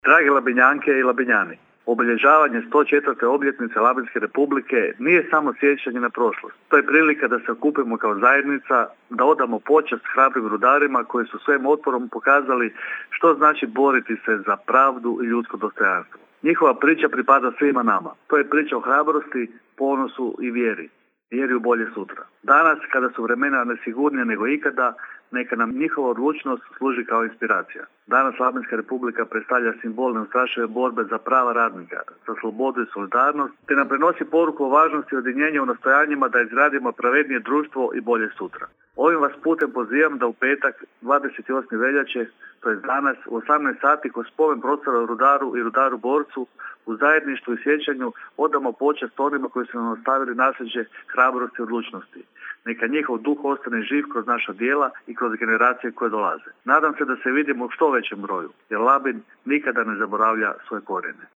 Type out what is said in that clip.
Drage Labinjanke i Labinjani, obilježavanje 104. obljetnice Labinske republike nije samo sjećanje na prošlost. To je prilika da se okupimo kao zajednica, da odamo počast hrabrim rudarima koji su svojim otporom pokazali što znači boriti se za pravdu i ljudsko dostojanstvo. Njihova priča pripada svima nama. To je priča o hrabrosti, ponosu i vjeri u bolje sutra. Danas, kada su vremena nesigurnije nego ikada, neka nam njihova odlučnost služi kao inspiracija. Danas Labinska republika predstavlja simbol neustrašive borbe za prava radnika, za slobodu i solidarnost, te nam prenosi poruku o važnosti ujedinjenja u nastojanjima da izgradimo pravednije društvo i bolje sutra. Ovim vas putem pozivam da u petak, 28. veljače, to je danas, u 18 sati, kod spomen prostora rudaru i rudaru borcu, u zajedništvu i sjećanju odamo počast onima koji su nam ostavili nasljeđe hrabrosti i odlučnosti. Neka njihov duh ostane živ kroz naša djela i kroz generacije koje dolaze. Nadam se da se vidimo u što većem broju, jer Labin nikada ne zaboravlja svoje korijene.